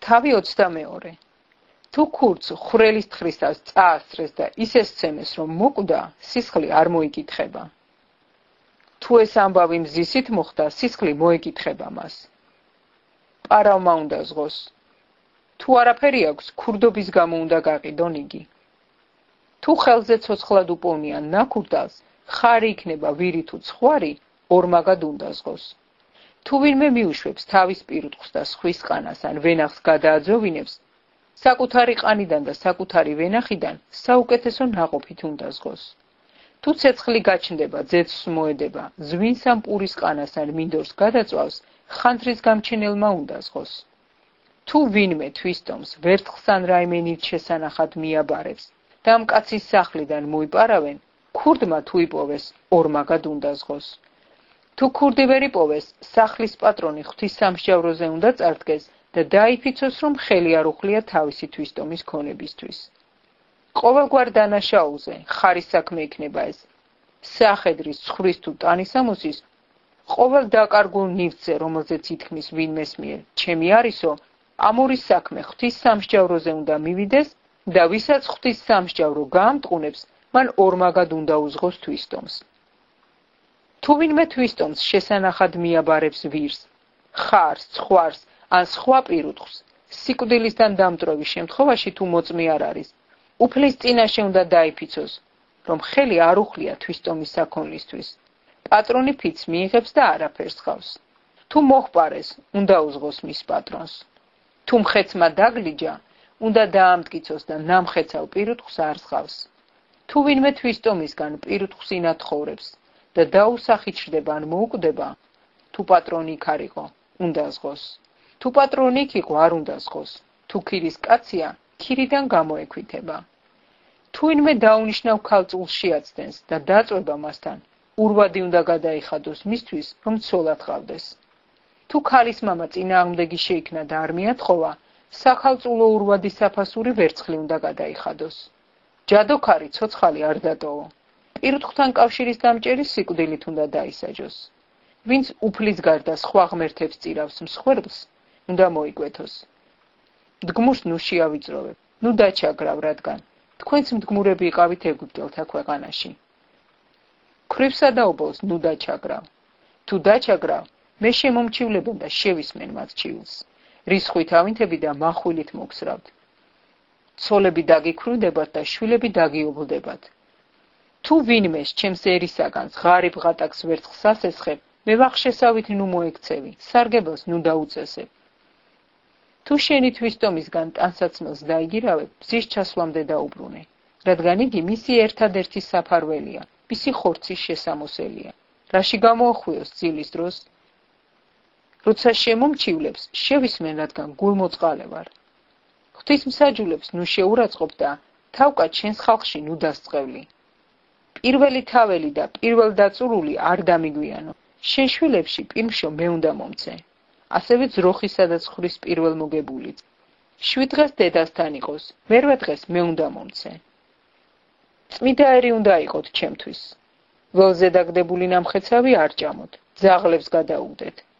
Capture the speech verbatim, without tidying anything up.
თავი ოცდამეორე. თუ ქურდს ხვრელის თხრისას წაასწრეს და ისე სცემეს, რომ მოკვდა, სისხლი არ მოიკითხება. თუ ეს ამბავი მზისით მოხდა, სისხლი მოეკითხება მას. პარავმა უნდა ზღოს. თუ არაფერი აქვს, ქურდობის გამო უნდა გაყიდონ იგი. თუ ხელზე ცოცხლად უპოვნიან ნაქურდალს, ხარი იქნება ვირი თუ ცხვარი, ორმაგად უნდა ზღოს. თუ ვინმე მიუშვებს თავის პირუტყვს და სხვის ყანას ან ვენახს გადააძოვინებს, საკუთარი ყანიდან და საკუთარი ვენახიდან საუკეთესო ნაყოფით უნდა ზღოს. თუ ცეცხლი გაჩნდება, ძეცვს მოედება, ზვინს ან პურის ყანას ან მინდორს გადაწვავს, ხანძრის გამჩენელმა უნდა ზღოს. თუ ვინმე თვისტომს, ვერცხლს ან რაიმე ნივთს შესანახად მიაბარებს და ამ კაცის სახლიდან მოიპარავენ, ქურდმა თუ იპოვეს, ორმაგად უნდა ზღოს. თუ ქურდი ვერ იპოვეს, სახლის პატრონი ღვთისამსჯავროზე უნდა წარდგეს და დაიფიცოს, რომ ხელი არ უხლია თავისი თვისტომის ქონებისთვის. ყოველგვარ დანაშაულზე, ხარის საქმე იქნება ეს, სახედრის, ცხვრის თუ ტანისამოსის, ყოველ დაკარგულ ნივთზე, რომელზეც ითქმის ვინმეს მიერ, ჩემი არისო, ამ ორი საქმე ღვთისამსჯავროზე უნდა მივიდეს და ვისაც ღვთისამსჯავრო გაამტყუნებს, მან ორმაგად უნდა უზღოს თვისტომს. თუ ვინმე თვისტომს შესანახად მიაბარებს ვირს, ხარს, ცხვარს ან სხვა პირუტყვს, სიკვდილისთან დამტვრევის შემთხვევაში თუ მოწმე არ არის, უფლის წინაშე უნდა დაიფიცოს, რომ ხელი არ უხლია თვისტომის საქონლისთვის. პატრონი ფიცს მიიღებს და არაფერს ხავს. თუ მოჰყარეს, უნდა უზღოს მის პატრონს. თუ მხეცმა დაგლიჯა, უნდა დაამტკიცოს და ნამხეცავ პირუტყვს არ სხავს. თუ ვინმე თვისტომისგან პირუტყვს ინათხოვრებს და დაუსახით ჩრდება ან მოუკვდება, თუ პატრონი იქ არ იყო, უნდა ზღოს. თუ პატრონი იქ იყო, არ უნდა ზღოს. თუ ქირის კაცია, ქირიდან გამოექვითება. თუ ვინმე დაუნიშნავ ქალწულს შეაცდენს და დაწვება მასთან, ურვადი უნდა გადაიხადოს მისთვის, რომ ცოლად ყავდეს. თუ ქალის მამა წინააღმდეგი შეიქნა და არ მიათხოვა, საქალწულო ურვადის საფასური ვერცხლი უნდა გადაიხადოს. ჯადოქარი ცოცხალი არ დატოვო. პირუტყვთან კავშირის დამჭერი სიკვდილით უნდა დაისაჯოს. ვინც უფლის გარდა სხვა ღმერთებს წირავს მსხვერპლს, უნდა მოიკვეთოს. მდგმურს ნუ შეავიწროვებ, ნუ დაჩაგრავ, რადგან თქვენც მდგმურები იყავით ეგვიპტელთა ქვეყანაში. ქრივსა და ობოლს ნუ დაჩაგრავ. თუ დაჩაგრავ, მე შემომჩივლებენ და შევისმენ მათ ჩივლს. რისხვით ავინთები და მახვილით მოგსრავთ. ცოლები დაგიქვრივდებათ და შვილები დაგიობლდებათ. თუ ვინმეს ჩემს ერისაგან ღარიბ ღატაკს ვერცხლს ასესხებ, მე ვახშესავით ნუ მოექცევი, სარგებელს ნუ დაუწესებ. თუ შენი თვისტომისგან ტანსაცმელს დაიგირავებ, მზის ჩასვლამდე დაუბრუნე, რადგან იგი მისი ერთადერთი საფარველია, მისი ხორცის შესამოსელია. რაში გამოახვიოს ძილის დროს? როცა შემომჩივლებს, შევისმენ, რადგან გულმოწყალე ვარ. ღვთისმსაჯულებს ნუ შეურაცხყოფ და თავკაც შენს ხალხში ნუ დასწყევლი. პირველი თაველი და პირველდაწურული არ დამიგვიანო. შენ შვილებში პირმშო მე უნდა მომცე. ასევე ძროხისა და ცხვრის პირველმოგებულიც. შვიდ დღეს დედასთან იყოს, მერვე დღეს მე უნდა მომცე. წმიდაერი უნდა იყოთ ჩემთვის. ველზე დაგდებული ნამხეცავი არ ჭამოთ, ძაღლებს გადაუგდეთ.